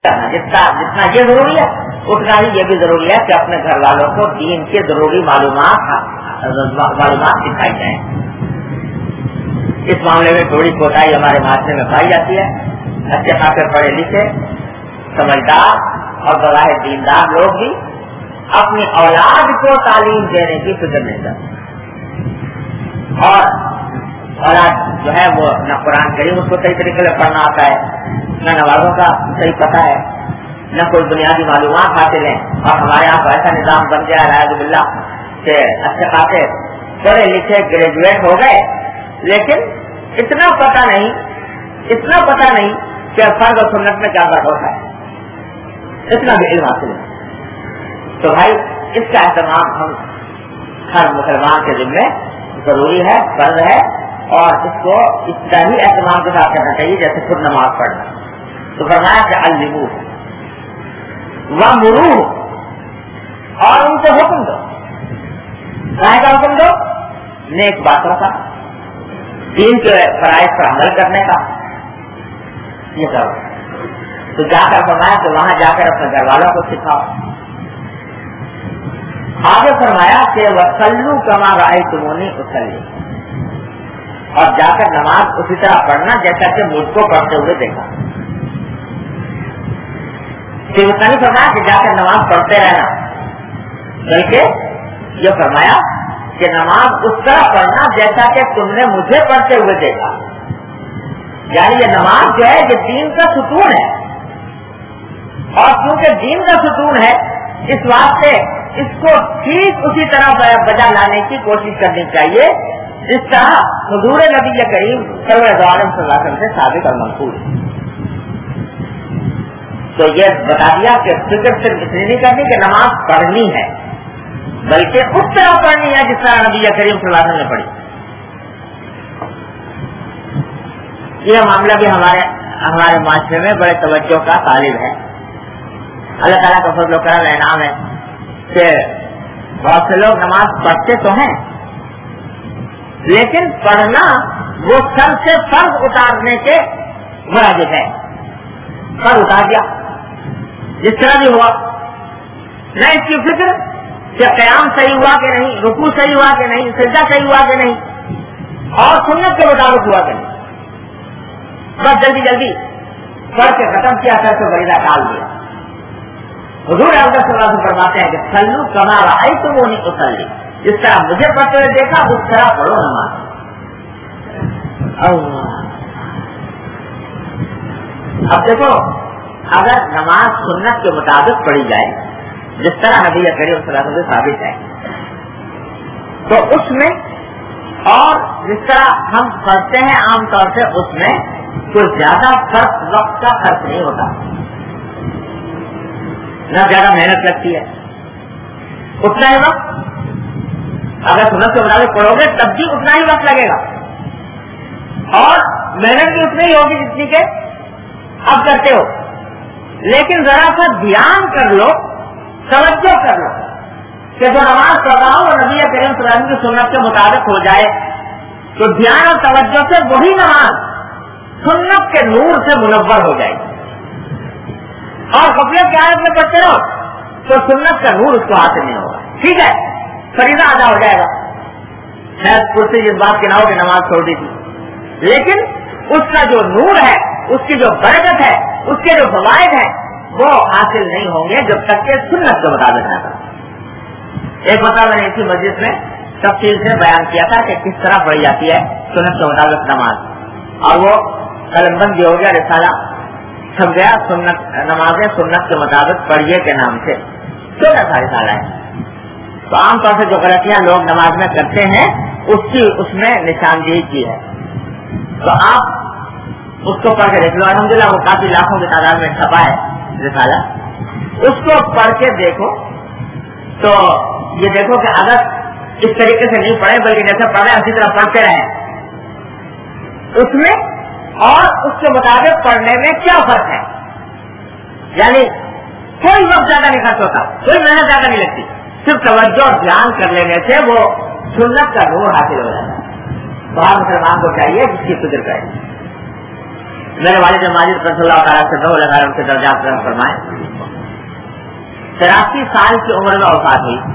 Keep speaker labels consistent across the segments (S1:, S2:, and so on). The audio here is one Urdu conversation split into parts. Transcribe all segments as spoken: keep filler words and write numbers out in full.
S1: جتنا جتنا یہ ضروری ہے اتنا ہی یہ بھی ضروری ہے کہ اپنے گھر والوں کو دین کے ضروری معلومات معلومات سکھائی جائیں. اس معاملے میں تھوڑی کوتاہی ہمارے معاشرے میں پائی جاتی ہے. اچھے خاصے پڑھے لکھے سمجھدار اور بظاہر دیندار لوگ بھی اپنی اولاد کو تعلیم دینے کی فکر نہیں کرتے, اور اولاد جو ہے وہ نہ قرآن کریم اس کو صحیح طریقے سے پڑھنا آتا ہے, نہ نمازوں کا صحیح پتہ ہے, نہ کوئی بنیادی معلومات حاصل ہیں. اور ہمارے یہاں ایسا نظام بن گیا الحمد للہ کہ اچھے خاصے پڑھے لکھے گریجویٹ ہو گئے, لیکن اتنا پتہ نہیں اتنا پتہ نہیں کہ فرض و سنت میں کیا فرق ہوتا ہے, اتنا بھی علم حاصل ہے. تو بھائی اس کا اہتمام ہم ہر مسلمان کے ذمے ضروری ہے, فرض ہے, اور اس کو اتنا ہی اہتمام کے ساتھ کرنا چاہیے جیسے خود نماز پڑھنا. تو فرمایا کہ علموہ وامروہ, اور ان کو حکم دو. کہاں کا حکم دو؟ نیک باتوں کا, دین کے فرائض پر عمل کرنے کا, یہ کرو. تو جا کر فرمایا کہ وہاں جا کر اپنے گھر والوں کو سکھاؤ. آگے فرمایا کہ وصلوا کما رأیتمونی اصلی, اور جا کر نماز اسی طرح پڑھنا جیسا کہ مجھ کو پڑھتے ہوئے دیکھا. پھر اتنا نہیں فرمایا کہ جا کر نماز پڑھتے رہنا, بلکہ یہ فرمایا کہ نماز اس طرح پڑھنا جیسا کہ تم نے مجھے پڑھتے ہوئے دیکھا. یعنی یہ نماز جو ہے یہ دین کا ستون ہے, اور کیونکہ دین کا ستون ہے اس واسطے اس کو ٹھیک اسی طرح بجا لانے کی کوشش کرنی چاہیے جس طرح حضور نبی کریم صلی اللہ علیہ وسلم سے ثابت اور منقول ہے. تو یہ بتا دیا کہ فکر صرف اتنی نہیں کرنی کہ نماز پڑھنی ہے, بلکہ اس طرح پڑھنی ہے جس طرح نبی کریم صلی اللہ علیہ وسلم نے پڑھی. یہ معاملہ بھی ہمارے ہمارے معاشرے میں بڑے توجہ کا طالب ہے. اللہ تعالیٰ کا فضل و کرم انعام ہے کہ بہت سے لوگ نماز پڑھتے تو ہیں, لیکن پڑھنا وہ سر سے فرض اتارنے کے مرادف ہے. فرض اتار دیا جس طرح بھی ہوا, نہ اس کی فکر کہ قیام صحیح ہوا کہ نہیں, رکوع صحیح ہوا کہ نہیں, سجدہ صحیح ہوا کہ نہیں, اور سنت کے مطابق ہوا کہ نہیں. بس جلدی جلدی پڑھ کے ختم کیا, کر کے فریضہ ڈال دیا. حضور اکرم صلی اللہ علیہ وسلم فرماتے ہیں کہ صلو کما رأیتمونی اصلی, جس طرح مجھے پڑھتے ہوئے دیکھا اس طرح پڑھو نماز. اب دیکھو, اگر نماز سنت کے مطابق پڑھی جائے جس طرح نبی کریم صلی اللہ علیہ وسلم سے ثابت ہے, تو اس میں اور جس طرح ہم پڑھتے ہیں عام طور سے اس میں کوئی زیادہ فرق وقت کا فرق نہیں ہوتا, نہ زیادہ محنت لگتی ہے, اتنا ہی وقت. اگر سنت کے مطابق پڑھو گے تب بھی اتنا ہی وقت لگے گا, اور محنت بھی اتنی ہی ہوگی جتنی کہ اب کرتے ہو. لیکن ذرا سا دھیان کر لو, توجہ کر لو کہ جو نماز پڑھ رہا ہوں وہ نبی کریم صلی اللہ علیہ وسلم کی سنت کے مطابق ہو جائے, تو دھیان اور توجہ سے وہی نماز سنت کے نور سے منور ہو جائے گی. اور غفلت کی حالت میں پڑھتے رہو تو سنت کا نور اس کو حاصل نہیں ہوگا. ٹھیک ہے, فریضہ ادا ہو جائے گا, شاید کرسی جس بات کی نہ ہو کہ نماز چھوڑ دی تھی, لیکن اس کا جو نور ہے, اس کی جو برکت ہے, اس کے جو فوائد ہیں وہ حاصل نہیں ہوں گے جب تک کہ سنت کے مطابق نہ کرو. ایک بتا میں نے اسی مسجد میں تفصیل سے بیان کیا تھا کہ کس طرح پڑھی جاتی ہے سنت کے مطابق نماز, اور وہ قلم بند بھی ہو گیا, رسالہ چھپ گیا, سنت نمازیں سنت کے مطابق پڑھیے کے نام سے, چھوٹا سا رسالہ ہے. تو عام طور سے جو غلطیاں لوگ نماز میں کرتے ہیں اس کی اس میں نشاندہی کی ہے, تو آپ اس کو پڑھ کے دیکھ لو. الحمدللہ وہ کافی لاکھوں کی تعداد میں چھپا ہے رسالہ, اس کو پڑھ کے دیکھو تو یہ دیکھو کہ اگر اس طریقے سے نہیں پڑھے بلکہ جیسے پڑھ رہے ہیں اسی طرح پڑھتے رہیں اس میں, اور اس کے مطابق پڑھنے میں کیا فرق ہے. یعنی کوئی وقت زیادہ نہیں خرچ ہوتا, کوئی محنت زیادہ نہیں لگتی, صرف توجہ اور دھیان کر لینے سے وہ سنت کا نور حاصل ہو جاتا ہے. باہر مسلمان کو چاہیے جس کی فکر کرے. میرے والد ماجد رضی اللہ تعالیٰ سے اللہ تعالیٰ ان کے درجات رحم فرمائے، تراسی سال کی عمر میں وفات ہوئی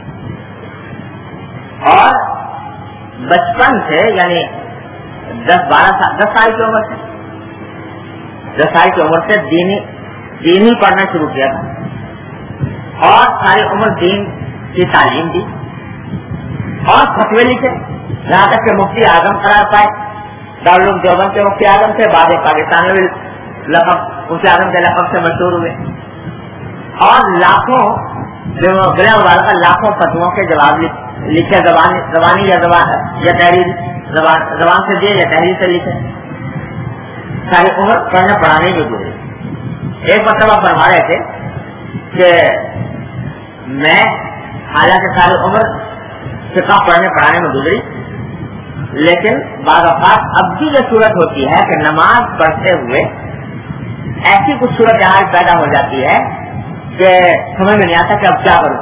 S1: اور بچپن سے یعنی دس بارہ سال دس سال کی عمر سے دس سال کی عمر سے دینی دین ہی پڑھنا شروع کیا تھا اور ساری عمر دین کی تعلیم دی اور فتوے لکھے یہاں تک کہ مفتی اعظم قرار پائے۔ دارالعلوم دیوبند کے مفتی اعظم تھے، بعد پاکستان میں بھی لقب مفتی اعظم کے لقب سے مشہور ہوئے اور لاکھوں جو بلا مبارکہ لاکھوں فتووں کے جواب لکھے، زبانی زبانی یا زبان یا تحریر زبان زبان سے دیے یا تحریر سے لکھے، ساری عمر پڑھنے پڑھانے کی گزری۔ ایک مرتبہ فرما رہے تھے کہ میں حالانکہ ساری عمر فقہ پڑھنے پڑھانے میں گزری، لیکن بعض اوقات اب بھی یہ صورت ہوتی ہے کہ نماز پڑھتے ہوئے ایسی کچھ صورت حال پیدا ہو جاتی ہے کہ سمجھ میں نہیں آتا کہ اب کیا کروں،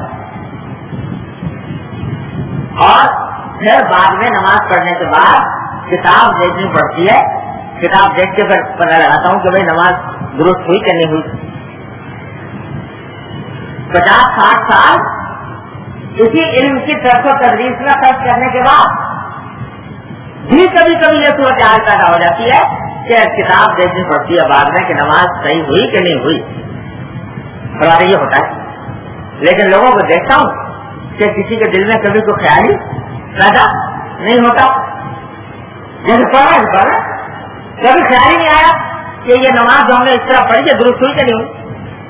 S1: اور پھر بعد میں نماز پڑھنے کے بعد کتاب دیکھنی پڑتی ہے، کتاب دیکھ کے پھر پتہ لگاتا ہوں کہ بھائی نماز درست ہوئی کہ نہیں ہوئی۔ پچاس ساٹھ سال اسی علم کی طرف و تدریس میں خرچ کرنے کے بعد بھی کبھی کبھی یہ صورت حال پیدا ہو جاتی ہے کہ کتاب دیکھنی پڑتی ہے بعد میں کہ نماز صحیح ہوئی کہ نہیں ہوئی، اور یہ ہوتا ہے۔ لیکن لوگوں کو دیکھتا ہوں کہ کسی کے دل میں کبھی کوئی خیال ہی پیدا نہیں ہوتا، جیسے پڑھا ہے پڑھا کبھی خیال ہی نہیں آیا کہ یہ نماز جو ہم نے اس طرح پڑھی ہے درست ہوئی کہ نہیں ہوئی،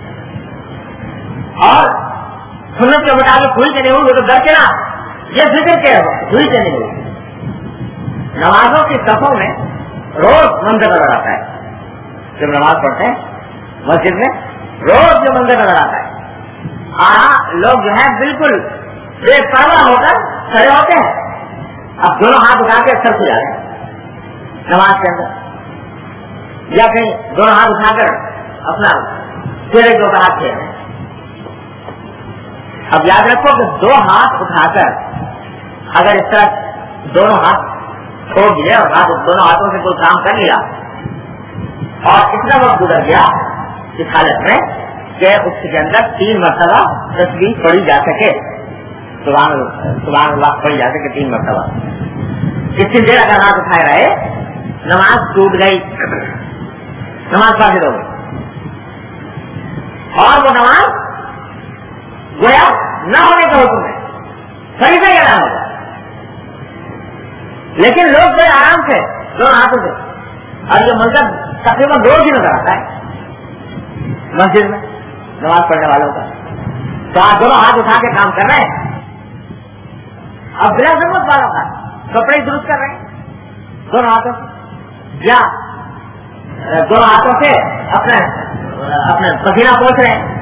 S1: اور سنت کے مطابق ہوئی کہ نہیں ہوئی وہ تو ڈر کے نا یہ ذکر کے ہوئی کہ نہیں ہوئی۔ نمازوں کی صفوں میں روز منظر نظر آتا ہے، جب نماز پڑھتے ہیں مسجد میں روز جو منظر نظر آتا ہے، ہاں لوگ جو ہے بالکل بے پرواہ ہو کر کھڑے ہوتے ہیں، اب دونوں ہاتھ اٹھا کے سر سے جا رہے ہیں نماز کے اندر، یا کہیں دونوں ہاتھ اٹھا کر اپنا چہرے کو ہاتھ کھیل رہے ہیں۔ اب یاد رکھو کہ دو ہاتھ اٹھا کر اگر اس طرح دونوں ہاتھ چھوڑ دیے اور ہاتھ دونوں ہاتھوں سے کوئی کام کر لیا اور اتنا وقت گزر گیا اس حالت میں کہ اس کے اندر تین مرتبہ تصویر پڑھی جا سکے، سبحان سبحان اللہ پڑھی جا سکے تین مرتبہ، اتنی دیر اگر ہاتھ اٹھائے رہے نماز ٹوٹ گئی، نماز فاسد ہو گئی، اور وہ نماز گویا نہ ہونے کا حکم ہے، صحیح سے یا نہ ہوگا۔ لیکن لوگ بڑے آرام سے دونوں ہاتھوں سے، اور یہ منظر تقریباً روز ہی نظر آتا ہے مسجد میں نماز پڑھنے والوں کا، تو آپ دونوں ہاتھ اٹھا کے کام کر رہے ہیں، اب بلا ضرورت والوں کا کپڑے درست کر رہے ہیں دونوں ہاتھوں سے، یا دونوں ہاتھوں سے اپنے اپنے پسینہ پوچھ رہے ہیں،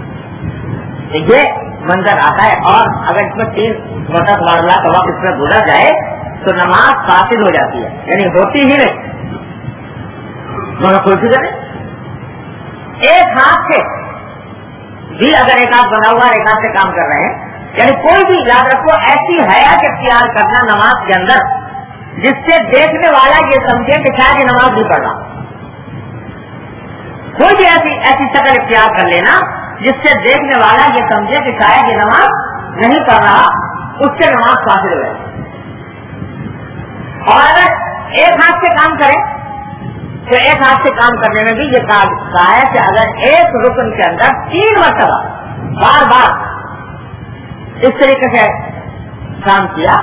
S1: یہ منظر آتا ہے۔ اور اگر اس میں تین چھوٹا سبحان اللہ کا وقت اس میں گزر جائے تو نماز فاسد ہو جاتی ہے، یعنی ہوتی ہی نہیں، دونوں کھلتی کرے ایک ہاتھ سے بھی اگر ایک ہاتھ بنا ہوا ایک ہاتھ سے کام کر رہے ہیں، یعنی کوئی بھی یاد رکھو ایسی حیات اختیار کرنا نماز کے اندر جس سے دیکھنے والا یہ سمجھے کہ شاید یہ نماز نہیں پڑھ رہا، کوئی بھی ایسی ایسی شکل اختیار کر لینا جس سے دیکھنے والا یہ سمجھے کہ شاید یہ نماز نہیں پڑھ رہا، اس سے نماز فاسد ہو جائے۔ اور اگر ایک ہاتھ سے کام کریں تو ایک ہاتھ سے کام کرنے میں بھی یہ کہا ہے کہ اگر ایک رکن کے اندر تین مرتبہ بار بار اس طریقے سے کام کیا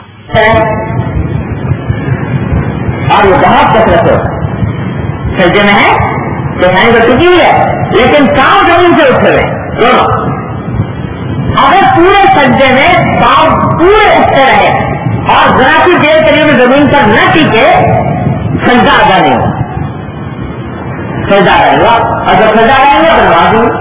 S1: اور یہ بہت کثرت ہو سجدے میں ہے چہائی تو ٹکی ہوئی ہے لیکن پاؤں زمین سے اٹھے ہوئے دونوں، اگر پورے سجدے میں پاؤں پورے اٹھتے رہے اور ذرا سی دیر کے لیے زمین پر نہ ٹکے سجدہ ادا نہیں ہوا، سجدہ ادا نہیں ہوا، اور جب سجدہ ادا نہیں ہوا تو نماز ہوئی۔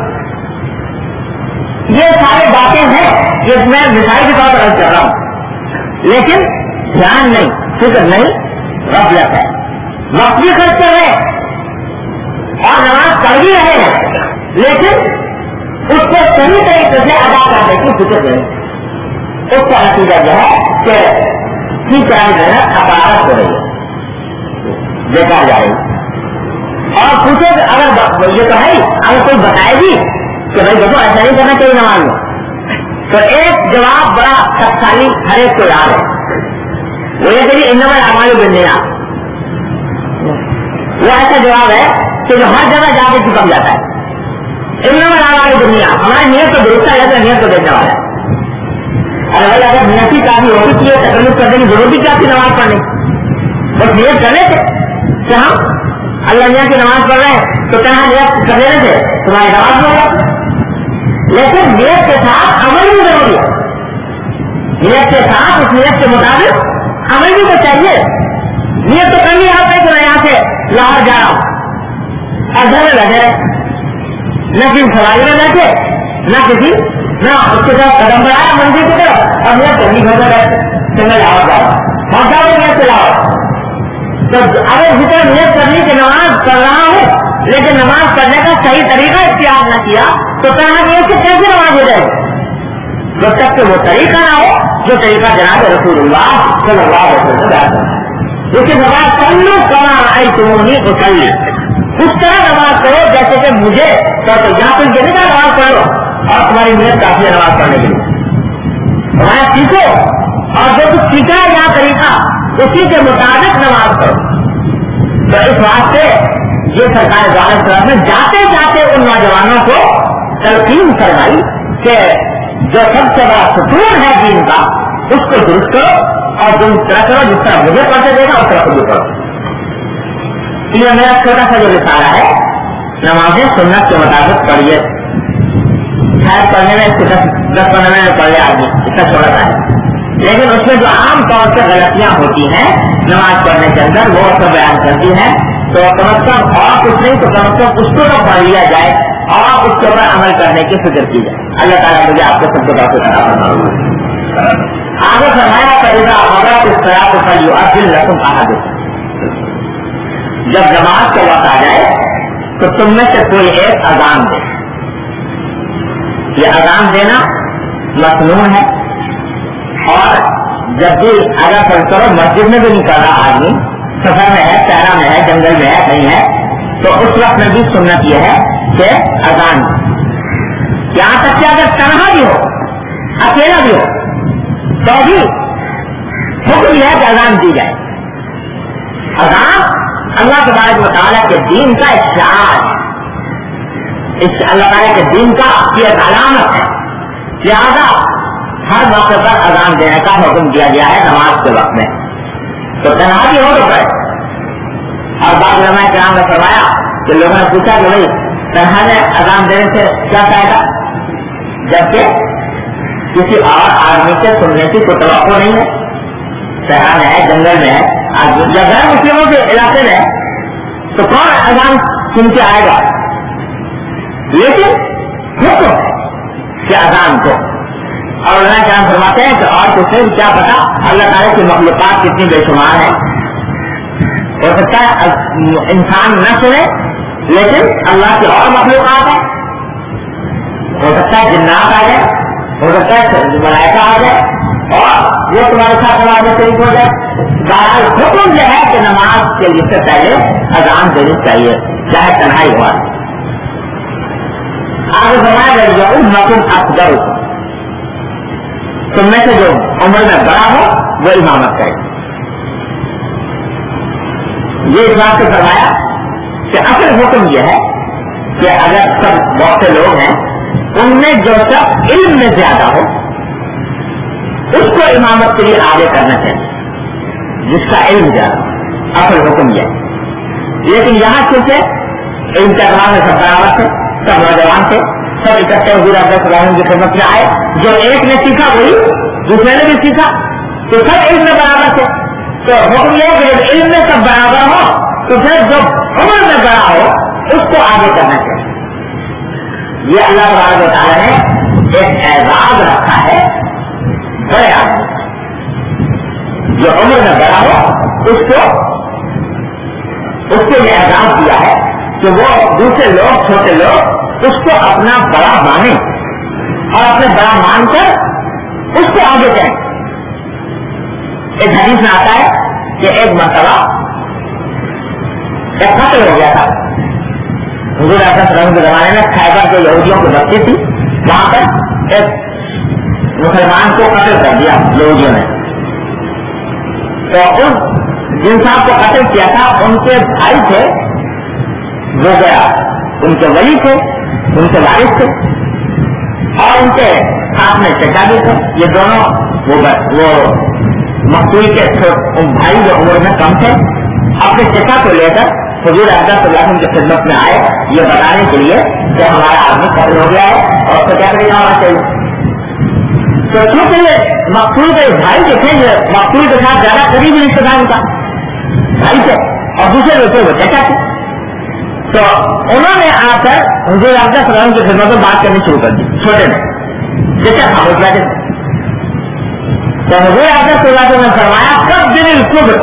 S1: یہ ساری باتیں ہیں کہ میں مثال کے طور پر عرض کر رہا ہوں، لیکن دھیان نہیں، فکر نہیں، غفلت ہے، وقت بھی خرچ کر رہے ہیں اور نماز پڑھ بھی رہے ہیں لیکن اس کو صحیح طریقے سے ادا کرنے کی فکر نہیں، اس کا نتیجہ جو ہے کہ کی طرح محنت اپارت ہو رہی ہے، بیکار جا رہی ہے۔ اور پوچھے کہ اگر یہ تو ہے اگر کوئی بتائے گی کہ بھائی دیکھو ایسا نہیں کرنا چاہیے نماز میں، تو ایک جواب بڑا شکتشالی ہر ایک کو یاد ہے، وہ یہ کہ انما الاعمال بالنیات، وہ ایسا جواب ہے کہ جو ہر جگہ جا کے چپک جاتا ہے. انما الاعمال بالنیات، ہماری نیت تو درست ہے جیسے نیت کو دیکھنے والا ہے. ارے بھائی اگر نیت ہی کافی ہوگی تو یہ تکلیف کرنے کی ضرورت ہی کیا تھی نماز پڑھنے، بس نیت کرنے تھے کہ ہم اللہ میاں کی نماز پڑھ رہے ہیں تو کہاں نیت کر لینے تھے تمہاری نماز ہو جاتی. لیکن نیت کے ساتھ عمل بھی ضروری ہے، نیت کے ساتھ اس نیت کے مطابق عمل بھی تو چاہیے. نیت تو کرنی آپ نے کہ میں یہاں سے لاہور جا رہا ہوں اور گھر میں بیٹھے رہے، نہ کسی سواری میں بیٹھے نہ کسی نہ اس کے ساتھ قدم بڑھایا منزل کی طرف اور نیت کرنی گھر میں بیٹھے کہ میں لاہور جا رہا ہوں پہنچا ہوں نیت سے لاہور. تو اگر ذکر نیت کرنی کہ نماز پڑھ رہا ہوں لیکن نماز پڑھنے کا صحیح طریقہ اختیار نہ کیا تو کہاں نیت سے کیسے نماز ہو جائے گی؟ جب تک کہ وہ طریقہ نہ ہو جو طریقہ جناب رسول اللہ صلی اللہ علیہ وسلم بیان کرنا. اس کے بعد کلو کما آئی تمہیں اچھائی اس طرح نماز پڑھو جیسے کہ مجھے یہاں پہ یہ نہیں نماز پڑھو اور تمہاری نیت کافی ہے نماز پڑھنے کے لیے. تمہارا سیکھو اور جو کچھ سیکھا ہے یہاں طریقہ اسی کے مطابق نماز پڑھو. تو اس واسطے یہ سرکار دعوت صلاح میں جاتے جاتے ان نوجوانوں کو تلقین فرمائی کہ جو سب سے بڑا ستون ہے دین کا اس کو درست کرو اور تم طرح کرو جس طرح مجھے پڑھتے دے گا اس طرح خود پڑھو. یہ میرا چھوٹا سا جو رسالہ ہے نمازیں سنت کے مطابق پڑھیے، شاید پڑھنے میں دس دس پندرہ میں پڑھ لے آدمی اتنا چھوٹا سا ہے، لیکن اس میں جو عام طور سے غلطیاں ہوتی ہیں نماز پڑھنے کے اندر وہ سب بیان کرتی ہیں. تو کم از کم اور کچھ نہیں تو کم از کم اس کو تو پڑھ لیا جائے اور اس کے اوپر عمل کرنے کی فکر کی جائے. اللہ تعالیٰ مجھے آپ کو سب کو بات کرنا پڑتا. آگے فرمایا پڑھا ہوگا اس طرح کو پڑھیو اور دل رقم کہا دیتا. جب نماز کا وقت آ جائے تو تم میں سے کوئی ایک اذان دے. یہ اذان دینا مصنون ہے اور جب بھی اگر فرض کرو مسجد میں بھی نہیں کر رہا آدمی، سفر میں ہے، صحرا میں ہے، جنگل میں ہے، نہیں ہے، تو اس وقت میں بھی سنت یہ ہے کہ اذان یہاں تک کہ اگر تنہا بھی ہو اکیلا بھی ہو تو بھی حکم یہ ہے کہ اذان دی جائے. اذان اللہ تبارک و تعالیٰ کے دین کا ایک شعار ہے، اس اللہ تعالیٰ کے دین کا یہ ایک علامت ہے. لہذا ہر موقع پر اذان دینے کا حکم دیا گیا ہے نماز کے وقت میں. تو تنہا بھی ہو تو کرے. اور بعض علماء کرام نے فرمایا کہ لوگوں نے پوچھا کہ بھائی تنہا میں اذان دینے سے کیا فائدہ، جبکہ کسی اور آدمی سے سننے کی کوئی توقع نہیں ہے. صحرا میں ہے، جنگل میں ہے، آدمی یا غیر مسلموں کے علاقے میں ہے تو کون اذان سن کے آئے گا؟ لیکن حکم ہے کہ اذان کو. اور اللہ کرام فرماتے ہیں کہ اور کچھ نہیں، کیا پتا اللہ تعالیٰ کی مخلوقات کتنی بے شمار ہے. ہو سکتا ہے انسان نہ سنے لیکن اللہ کی اور مخلوقات ہے. ہو سکتا ہے جنات آ جائے، ہو سکتا ہے ملائکہ آ جائے اور وہ تمہارے ساتھ نماز میں شریک ہو جائے. بہرحال حکم یہ ہے کہ نماز کے لیے سے پہلے اذان دینی چاہیے چاہے تنہائی ہوا. آگے فرمایا گیا جو امت افضل تم میں سے جو عمر میں بڑا ہو وہ امامت کرے. یہ اس بات سے فرمایا کہ اصل حکم یہ ہے کہ اگر سب بہت سے لوگ ہیں ان میں جو شخص علم میں زیادہ ہو اس کو امامت کے لیے آگے کرنا چاہیے جس کا علم زیادہ. اصل حکم یہ ہے. لیکن یہاں چونکہ علم کے اعتبار میں سب برابر تھے، سب نوجوان تھے، سب اکٹھے حضور اکرم صلی اللہ علیہ وسلم کی خدمت میں آئے، جو ایک نے سیکھا وہی دوسرے نے بھی سیکھا تو سب علم میں برابر تھے. تو حکم یہ ہے کہ جب علم میں سب برابر ہو تو پھر جو عمر میں بڑا ہو اس کو آگے کرنا چاہیے. یہ اللہ تبارک و تعالیٰ نے ایک اعزاز رکھا ہے بڑے آدمی، جو عمر میں بڑا ہو اس کو اس کو یہ اعزاز دیا ہے کہ وہ دوسرے لوگ چھوٹے لوگ اس کو اپنا بڑا مانے اور اپنے بڑا مان کر اس کو آگے کریں. ایک حدیث میں آتا ہے کہ ایک مرتبہ ایک قتل ہو گیا تھا حضور اکرم صلی اللہ علیہ وسلم کے زمانے میں، خیبر کے یہودیوں کی بستی تھی، وہاں پر ایک مسلمان کو قتل کر دیا یہودیوں نے. تو اس جن صاحب کو قتل کیا تھا ان کے بھائی تھے، وہ گیا، ان کے ولی تھے، ان کے وارث تھے، اور ان کے ساتھ میں چچا بھی تھے. یہ دونوں وہ وہ مقتول کے بھائی جو عمر میں کم تھے، اپنے چچا کو لے کر حضور اکرم صلی اللہ علیہ وسلم کی خدمت میں آئے یہ بتانے کے لیے کہ ہمارا آدمی قتل ہو گیا ہے اور اس کو کیا طریقہ ہونا چاہیے. تو چونکہ یہ مقتول کے بھائی جو تھے، یہ مقتول کے ساتھ زیادہ قریبی رشتے دار کا بھائی تھے، اور دوسرے جو تھے وہ چچا تھے. تو انہوں نے آ کر حضور اکرم صلی اللہ علیہ وسلم کی خدمت میں بات کرنی شروع کر دی. چھوٹے نے چچا خاموش بیٹھے تھے. تو حضور اکرم صلی اللہ علیہ وسلم نے فرمایا کب دن الصبر،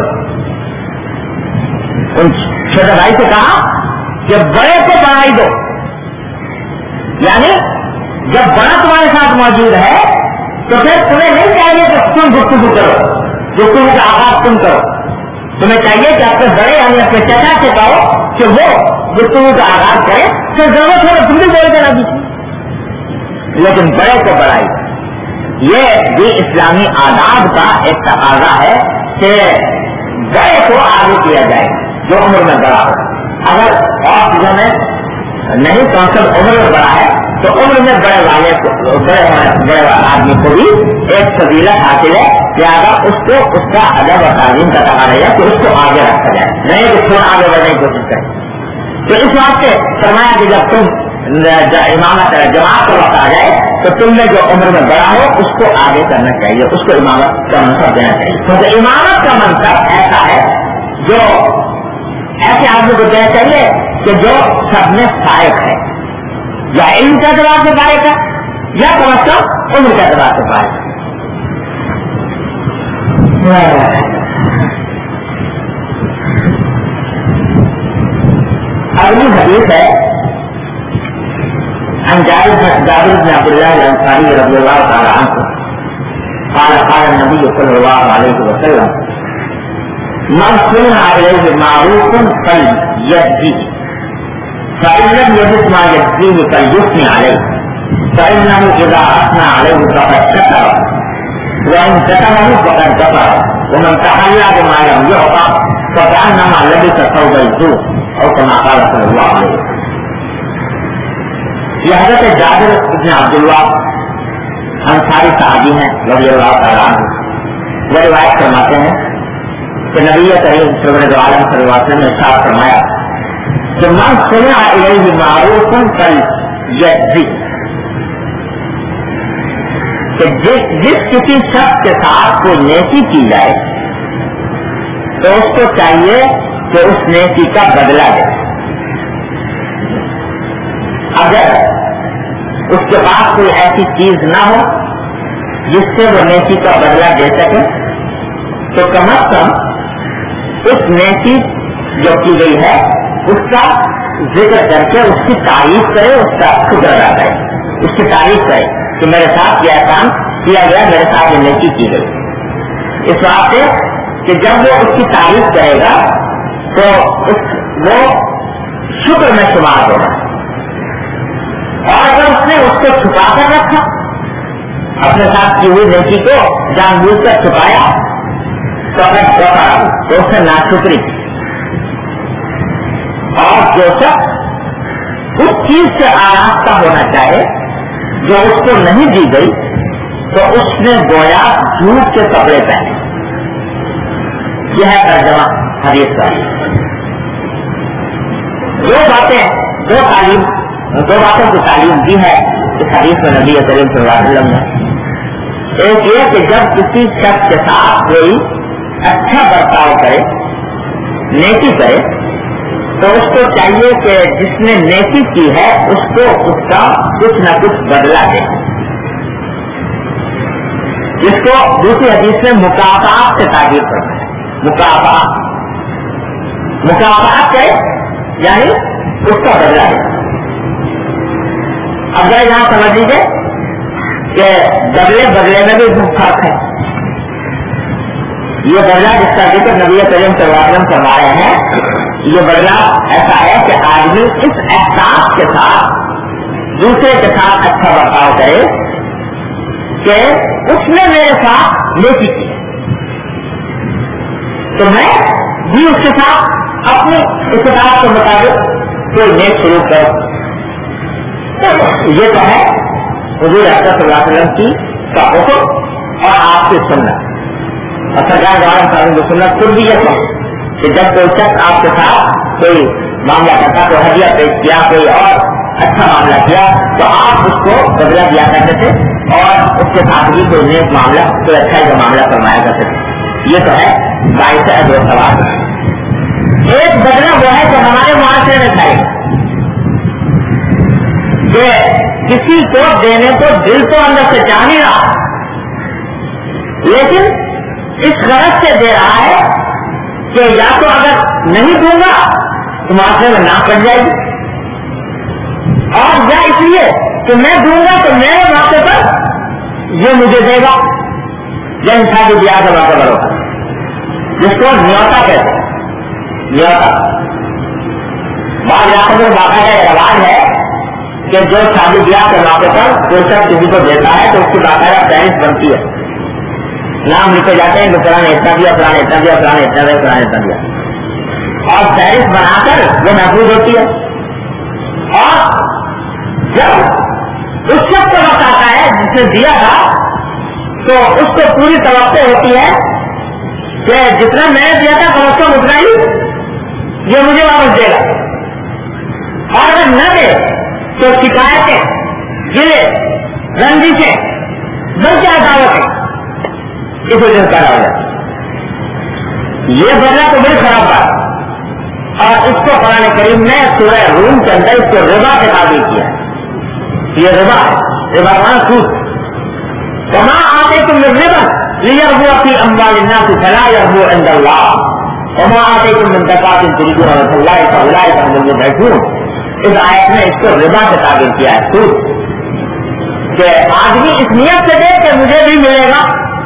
S1: ان چھوٹے بھائی سے کہا کہ بڑے کو بڑھائی دو، یعنی جب بڑا تمہارے ساتھ موجود ہے تو پھر تمہیں نہیں چاہیے کہ تم گفتگو کرو، گفتگو کا آغاز تم کرو. تمہیں چاہیے کہ اپنے بڑے یعنی اپنے چچا سے کہو کہ وہ گفتگو کا آغاز کرے، پھر ضرورت ہو تو تم بھی بول دینا دیجیے، لیکن بڑے کو بڑھائی. یہ بھی اسلامی آداب کا ایک تقاضا ہے کہ بڑے کو آگے کیا جائے جو عمر میں بڑا ہو. اگر اور چیزوں میں نہیں کونسل عمر میں بڑا ہے تو عمر میں بڑے والے کو بڑے بڑے آدمی کو بھی ایک فضیلت حاصل ہے، لہٰذا اس کو اس کا ادب اور تعلیم کا تقاضا ہے کہ اس کو آگے رکھا جائے، نہیں کہ تھوڑا آگے بڑھنے کی کوشش کرے. تو اس واسطے فرمایا کہ جب تم امامت جماعت کا وقت آ جائے تو تم نے جو عمر میں بڑا ہو اس کو آگے کرنا چاہیے، اس کو امامت کا منصب دینا چاہیے. کیونکہ امامت کا منصب ایسا ہے جو ایسے آدمی کو دینا چاہیے کہ جو سب میں فائق ہے، یا علم کے اعتبار سے فائق ہے یا کم از کم عمر کے اعتبار سے فائق ہے. اگلی حدیث ہے عن جابر بن عبد الله الانصاري رضي الله تعالى عنه قال قال النبي صلى الله عليه وسلم من صنع اليه معروف فليجزه فان لم يجد ما يجزيه فليثني عليه فانه اذا اثنى عليه فقد شكر وان شكره فقد كفر ومن تحلى بما لم يعطى فكانما لبس ثوب الزور او كما قال صلى الله عليه وسلم. یہ حضرت جابر بن عبداللہ انصاری صحابی ہیں رضی اللہ تعالیٰ عنہ، وہ روایت فرماتے ہیں کہ نبی کریم سرور دو عالم صلی اللہ علیہ وسلم نے ارشاد فرمایا کہ من صنع الیہ معروف فلیجزہ، کہ جس جس کسی شخص کے ساتھ کوئی نیکی کی جائے تو اس کو چاہیے کہ اس نیکی کا بدلہ دے. اگر اس کے پاس کوئی ایسی چیز نہ ہو جس سے وہ نیکی کا بدلہ دے سکے تو کم از کم اس نیکی جو کی گئی ہے اس کا ذکر کر کے اس کی تعریف کرے، اس کا شکر ادا کرے، اس کی تعریف کرے کہ میرے ساتھ یہ کام کیا گیا، میرے ساتھ یہ نیکی کی گئی. اس واسطے کہ جب وہ اس کی تعریف کرے گا تو اس وہ شکر میں شمار ہوگا. اور اگر اس نے اس کو چھپا کر رکھا، اپنے ساتھ کی ہوئی نیکی کو جان بوجھ کر چھپایا تو اگر چھپا تو اس نے ناشکری کی. اور جو شخص اس چیز سے آراستہ ہونا چاہے جو اس کو نہیں دی گئی تو اس نے گویا جھوٹ کے کپڑے پہنے. یہ ہے ترجمہ حدیث کا. دو باتیں دو تعلیم دو باتوں کی تعلیم دی ہے اس حدیث میں نبی کریم صلی اللہ علیہ وسلم نے. ایک یہ کہ جب کسی شخص کے ساتھ کوئی اچھا برتاؤ کرے، نیکی کرے، تو اس کو چاہیے کہ جس نے نیکی کی ہے اس کو اس کا کچھ نہ کچھ بدلہ دے، جس کو دوسری حدیث میں مکافات سے تعبیر کرنا ہے. مکافات مکافات ہے یعنی اس کا بدلہ دے. اب ذرا یہاں سمجھ لیجیے کہ بدلے بدلے میں بھی فرق ہے. یہ بدلہ جس کا ذکر نبی کریم صلی اللہ علیہ وسلم فرمائے ہیں یہ بدلا ایسا ہے کہ آدمی اس احساس کے ساتھ دوسرے کے ساتھ اچھا برتاؤ کرے کہ اس نے میرے ساتھ نیکی کی تو میں بھی اس کے ساتھ اپنی استطاعت کے مطابق کوئی نیک شروع کرو. یہ تو ہے حضور اکرم صلی اللہ علیہ وسلم کی کا حکم اور آپ کی سنت. اور سرکار دوارا کی سنت خود بھی یہ ہے کہ جب کوئی شخص آپ کے ساتھ کوئی معاملہ کرتا کوئی ہدیہ پیش کیا کوئی اور اچھا معاملہ کیا تو آپ اس کو بدلا دیا کرتے تھے اور اس کے ساتھ بھی کوئی نیک معاملہ کوئی اچھا کا معاملہ فرمایا کرتے تھے. یہ تو ہے باعث اجر و ثواب. ایک بدلا وہ ہے جو ہمارے معاشرے میں تھا کہ کسی کو دینے کو دل تو اندر سے چاہ نہیں رہا لیکن اس غرض سے دے رہا ہے کہ یا تو اگر نہیں دوں گا تو معاشرے میں نہ پڑ جائے گی اور یا اس لیے کہ میں دوں گا تو میرے موقع پر یہ مجھے دے گا. جن شادی بیاہ کا موقع پر ہوگا جس کو نیوتا کہتے ہیں. نیوتا بعض علاقوں میں باقاعدہ رواج ہے کہ جو شادی بیاہ کے موقع پر کوئی شخص کسی کو دیتا ہے تو اس کی باقاعدہ فہرست بنتی ہے. نام لکھے جاتے ہیں کہ فلاں اتنا دیا فلاں اتنا دیا فلاں اتنا دیا فلاں اتنا دیا اور فہرست بنا کر وہ محفوظ ہوتی ہے. اور جب اس شخص کا وقت آتا ہے جس نے دیا تھا تو اس کو پوری توقع ہوتی ہے کہ جتنا میں نے دیا تھا کم از کم اتنا ہی یہ مجھے واپس دے گا. اور اگر نہ دے تو شکایتیں گلے رنجشیں بلکہ عداوتیں اس وجہ سے پیدا ہو جاتی. یہ بدلا تو بڑی خراب بات اور اس کو قرآن کریم نے سورہ روم کے اندر اس کو ربا سے تعبیر کیا. یہ ربا ہے ربا کا سود. وما آتیتم من ربا لیربو فی اموال الناس فلا یربو عند اللہ وما آتیتم من زکاۃ تریدون وجہ اللہ فاولئک هم المضعفون. اس آیت میں اس کو ربا سے تعبیر کیا ہے سود کہ آدمی اس نیت سے دے کہ مجھے بھی ملے گا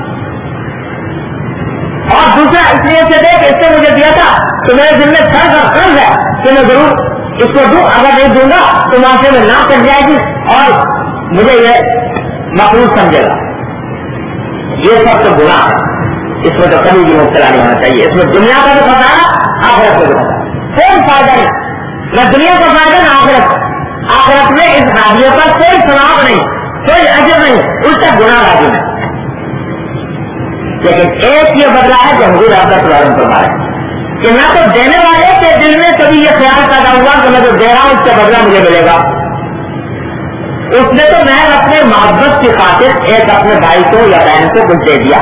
S1: اور دوسرا اس نیت سے دے کہ اس سے مجھے دیا تھا تو میرے دل میں فرض اور فرض ہے کہ میں ضرور اس کو دوں اگر نہیں دوں گا تو معاشرے میں نہ کر جائے گی اور مجھے یہ مقبول سمجھے گا. یہ سب تو گناہ ہے اس میں تو کبھی بھی مبتلا نہیں ہونا چاہیے. اس میں دنیا کا بھی خسارہ آخرت کا بھی خسارہ کوئی فائدہ نہیں نہ دنیا کا فائدہ نہ آخرت. آخرت میں اس حاجیوں کا کوئی ثواب نہیں کوئی اجر نہیں الٹا گناہ راضی ہے. لیکن ایک یہ بدلا ہے جو حضور اکرم صلی اللہ علیہ وسلم فرما رہے ہیں کہ نہ تو دینے والے کے دل میں کبھی یہ خیال پیدا ہوا کہ میں جو دے رہا ہوں اس کا بدلا مجھے ملے گا. اس نے تو محض اپنے محبت کی خاطر ایک اپنے بھائی کو یا بہن کو کچھ دے دیا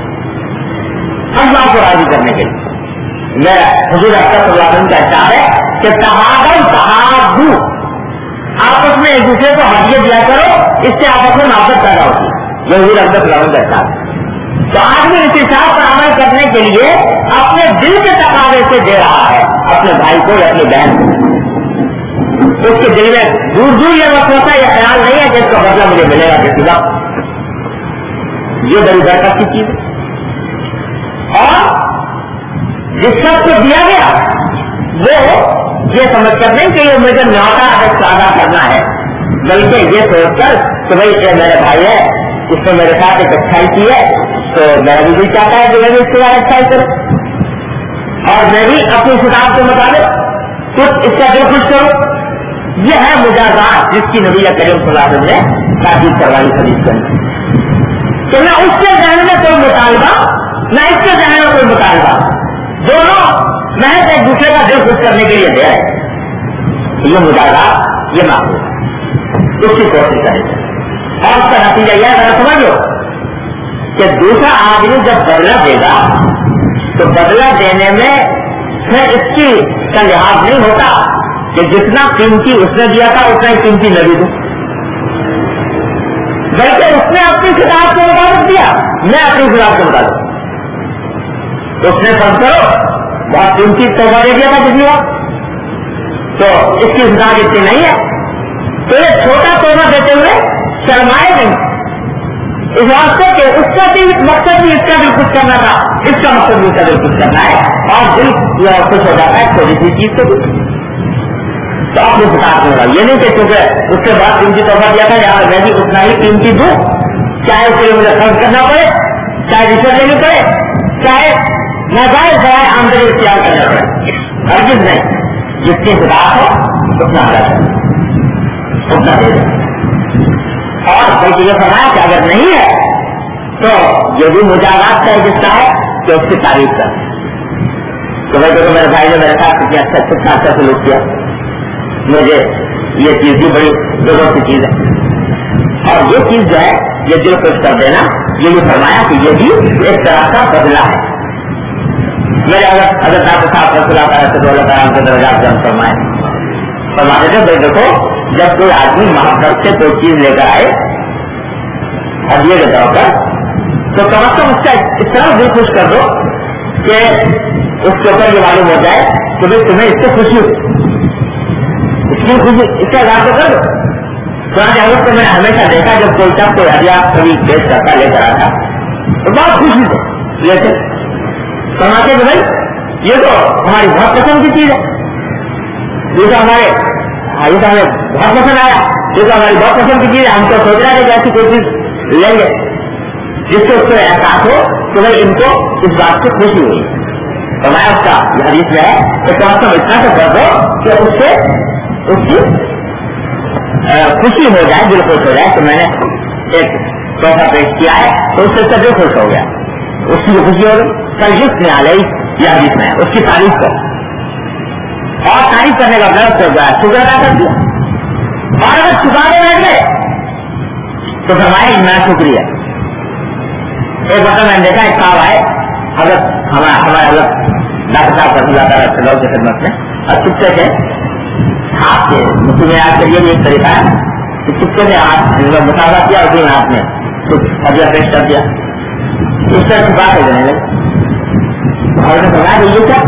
S1: اللہ کو راضی کرنے کے لیے. میرا حضور اکرم صلی اللہ علیہ وسلم کا احساس ہے کہ تحادن تحادو آپس میں ایک دوسرے کو ہدیے دیا کرو اس سے آپس میں محبت پیدا ہوتی ہے. یہ حضور اکرم صلی اللہ علیہ وسلم کا احساس ہے. تو آدمی اس حساب پر عمل کرنے کے لیے اپنے دل کے تقاضے سے دے رہا ہے اپنے بھائی کو یا اپنی بہن کو. اس کے دل میں دور دور یہ وسوسہ یہ خیال نہیں ہے کہ اس کا بدلہ مجھے ملے گا کسی کا. یہ بڑی برکت کی چیز ہے. اور جس شخص کو دیا گیا وہ یہ سمجھ کر نہیں کہ یہ مجھے نیوتا ادا کرنا ہے بلکہ یہ سوچ کر کہ بھائی یہ میرا بھائی ہے اس نے میرے ساتھ ایک اچھائی کی ہے تو میرا بھی دل چاہتا ہے کہ میں بھی اس کے بعد اچھائی کروں اور میں بھی اپنی کتاب کے مطابق کچھ اس کا دل خوش کروں. یہ ہے مجازات جس کی نبی کریم صلی اللہ علیہ وسلم نے تاکید کروائی حدیث کے اندر کہ نہ اس کے ذہن میں کوئی مطالبہ نہ اس کے ذہن میں کوئی مطالبہ دونوں محض ایک دوسرے کا دل خوش کرنے کے لیے دے رہے. یہ مجازات یہ معقول اس کی کوشش کرے اور اس کا نتیجہ یہ ہے سمجھ لو کہ دوسرا آدمی جب بدلہ دے گا تو بدلہ دینے میں پھر اس کی کا لحاظ نہیں ہوتا کہ جتنا قیمتی اس نے دیا تھا اتنا ہی قیمتی میں بھی دوں بلکہ اس نے اپنی کتاب کے مطابق دیا میں اپنی کتاب کے مطابق. اس نے فرض کرو بہت قیمتی تحفہ دے دیا تھا کسی وقت تو اس کی کتاب اتنی نہیں ہے تو یہ چھوٹا تحفہ دیتے ہوئے شرمائے نہیں اس واسطے کہ اس इसका भी मकसद भी इसका दिल खुश करना था, इसका मकसद भी इसका दिल खुश करना है, और दिल खुश हो जाता है थोड़ी सी चीज से भी। तो आप लोग बता दूंगा, ये नहीं कि क्योंकि उसके बाद कीमती तोहफा दिया था, यहाँ मैं भी उतना ही कीमती दूं, चाहे उसके लिए मुझे खर्च करना पड़े, चाहे रिश्वत लेनी पड़े, चाहे नाजायज बजाय आमदनी इख्तियार करना पड़े, हरगिज़ नहीं। जिसकी खुदा हो उतना हरा है, उतना दे दे। और बल्कि ये फरमाया कि अगर नहीं है तो जो भी मुजावजात का जिसका है तो उसकी तारीफ कर। तो भाई देखो मेरे भाई ने मेरे साथ कितनी अच्छा अच्छा अच्छा सलूक किया, मुझे ये चीज भी बड़ी जरूरत की चीज है। और ये चीज जो है ये दिल खुश कर देना, ये भी फरमाया कि ये भी एक तरह का बदला है। मेरे अगर अगर डॉक्टर साहब रसूल के दर्जात जम फरमाए फरमाते थे, भाई देखो जब कोई आदमी मोहब्बत से कोई चीज लेकर आए हदिये के तौर पर, तो कम अज कम उसका इस तरह दिल खुश कर दो कि उसके ऊपर ये मालूम हो जाए कि भाई तुम्हें इससे खुशी हो, इसकी खुशी इसका इजहार तो कर दो। तो मैंने हमेशा देखा जब कोई सब कोई हदिया कभी पेश करता लेकर आता तो बहुत खुशी थे, जैसे समझते कि भाई ये तो हमारी बहुत पसंद की चीज है, ये तो हमारे ये तो हमें बहुत पसंद आया, ये तो हमारी बहुत पसंद की चीज है, हम तो सोच रहे थे कि ऐसी कोई चीज लेंगे जिससे उसको एहसास हो कि भाई इनको इस बात से खुशी हुई। तो मैं उसका हदीस में है कि कम से कम इतना तो कर दो कि उससे उसकी खुशी हो जाए, दिल खुश हो जाए कि मैंने एक तोहफा पेश किया है तो उससे उसका दिल खुश हो गया, उसकी जो खुशी हो गई। कल जिसने आ गई यह हदीस में उसकी तारीफ करो, और तारीफ करने का मतलब शुक्र अदा कर दिया। और अगर चुकाने बैठ गए तो फरमाया मैं शुक्रिया। एक मतलब मैंने देखा एक साहब आए अगर हमारा हमारे अलग डॉक्टर साहब रसूलुल्लाह की खिदमत में, और चुपके से हाथ के मुट्ठी में याद करिए भी एक तरीका है कि चुपके से हाथ मुसाफा किया उसी में हाथ में कुछ हदिया पेश कर दिया, इस तरह छुपा के देने लगे। और फरमाया ये क्या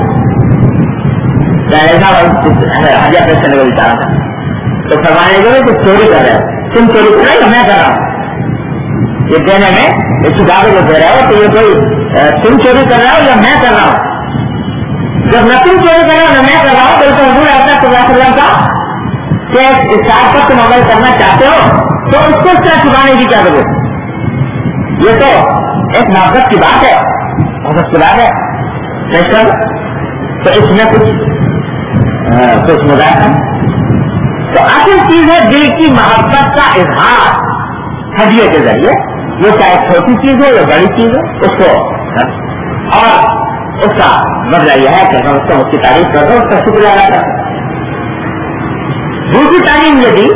S1: हदिया पेश करने को विचारा था, तो फरमाने लगे कि चोरी कर रहे हो, तुम चोरी कर रहे हो मैं कर रहा हूँ, ये देने में ये छुपा के जो दे रहे हो तो ये कोई तुम चोरी कर रहे हो या मैं कर रहा हूँ। जब न तुम चोरी कर रहे हो न मैं कर रहा हूँ तो हजूर अल्लाह का कि इस बात पर तुम अमल करना चाहते हो तो उसको क्या छुपाने की क्या जरूरत। ये तो एक मोहब्बत की बात है, मोहब्बत की बात है नहीं, तो इसमें कुछ आ, कुछ मजाक है। तो असल चीज है दिल की मोहब्बत का इजहार हदिये के जरिए, वो चाहे छोटी चीज हो या बड़ी चीज हो उसको, और उसका बदला यह है कि हम उसको उसकी तारीफ कर दो, उसका शुक्रिया अदा कर दो। दूसरी तालीम ये दी,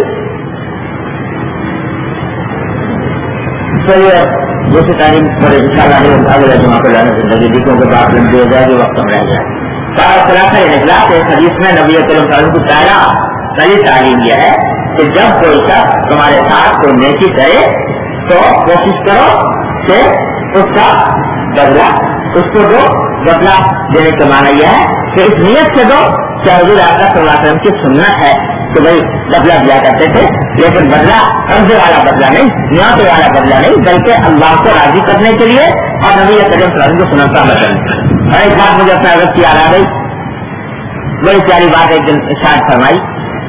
S1: चलिए दूसरी तालीम पर इंशाअल्लाह अगले जुमा को लाने जिंदगी दी, क्योंकि बात लंबी हो जाएगी, वक्त कम रह जाए। सारा खुलासा ये निकला कि इस हदीस में नबी करीम सल्लल्लाहु अलैहि वसल्लम की पहला पहली तालीम यह है कि जब कोई शख्स तुम्हारे साथ कोई नेकी करे तो कोशिश करो कि उसका बदला उसको दो। बदला देने का माना यह है कि इस नियत से दो कि हुजूर अकरम सल्लल्लाहु अलैहि वसल्लम की सुन्नत है तो भाई बदला दिया करते थे, लेकिन बदला कर्ज वाला बदला नहीं, न्याय वाला बदला नहीं, बल्कि अल्लाह को राजी करने के लिए और नबी करीम सल्लल्लाहु अलैहि वसल्लम को सुन्नत का बदल। और एक बात मुझे अपना अगस्त की याद आ गई, बड़ी प्यारी बात एक दिन इरशाद फरमाई,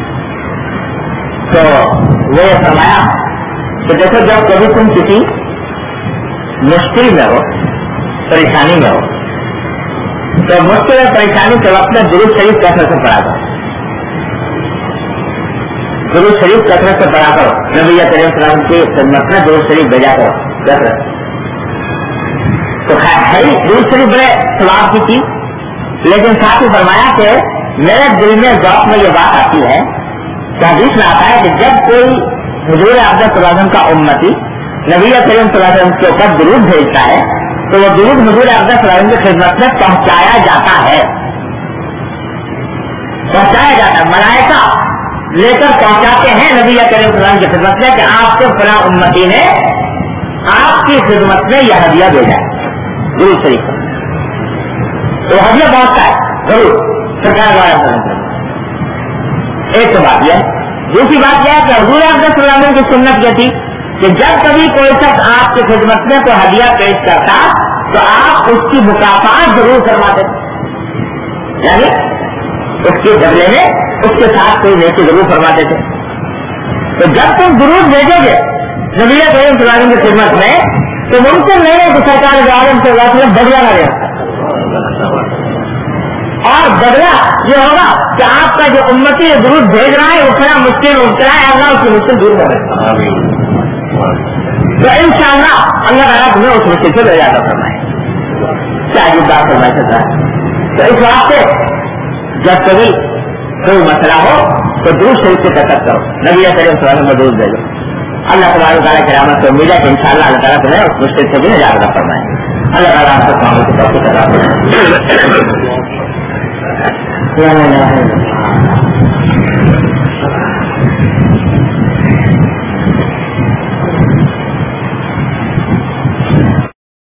S1: तो वो ये फरमाया कि देखो जब कभी तुम किसी मुश्किल में हो, परेशानी में हो, तो मुश्किल और परेशानी के वक्त में दुरूद शरीफ कसरत से पढ़ा करो, दुरूद शरीफ कसरत से पढ़ा करो, नबी करीम सल्लल्लाहु अलैहि वसल्लम की खिदमत में दुरूद शरीफ भेजा करो कसरत। तो है दुरूद शरीफ बड़े सवाब की चीज, लेकिन साथ ही फरमाया कि मेरे दिल में ज़ौक़ में ये बात आती है, हदीस में आता है कि जब कोई हुजूर अक़दस सल्लल्लाहु अलैहि वसल्लम का उम्मती नबी करीम सल्लल्लाहु अलैहि वसल्लम के ऊपर दुरूद भेजता है तो वो दुरूद हुजूर अक़दस सल्लल्लाहु अलैहि वसल्लम की खिदमत में पहुंचाया जाता है, पहुंचाया जाता है, मलाइका लेकर पहुंचाते हैं नबी करीम सल्लल्लाहु अलैहि वसल्लम की खिदमत में कि आपके फलां उम्मती ने आपकी खिदमत में यह हदिया भेजा है दुरूद शरीफ। तो हदिया पहुंचता है जरूर सरकार द्वारा। एक तो बात यह, दूसरी बात यह है कि हुजूर अक़दस सल्लल्लाहु अलैहि वसल्लम की सुन्नत यह थी کہ جب کبھی کوئی شخص آپ کی خدمت میں کوئی ہدیہ پیش کرتا تو آپ اس کی مکافات ضرور فرما دیتے، یعنی اس کے بدلے میں اس کے ساتھ کوئی نیکی ضرور فرماتے تھے. تو جب تم درود بھیجو گے نبی کریم صلی اللہ علیہ وسلم کی خدمت میں تو ممکن نہیں ہے کہ سرکار دو عالم صلی اللہ علیہ وسلم بدلا نہ لے، اور بدلا یہ ہوگا کہ آپ کا جو امتی درود بھیج رہا ہے وہ بڑا مشکل مبتلا ہے، اللہ اس کی مشکل دور ہو رہے تو انشاءاللہ اللہ تعالیٰ تمہیں اس مشکل سے لے جاتا فرمائے. چاہیے بات فرمائی سکتا ہے. تو اس واسطے جب کبھی کوئی مسئلہ ہو تو دور شریف سے کر سکتا ہو، نبی کریم صلی اللہ علیہ وسلم دور بھیجو. اللہ تبارک و تعالیٰ کی رحمت سے امید ہے کہ انشاءاللہ اللہ تعالیٰ تمہیں اس مشکل سے بھی نجات عطا فرمائے. اللہ تعالیٰ آپ کو کاموں کی توفیق عطا فرمائے.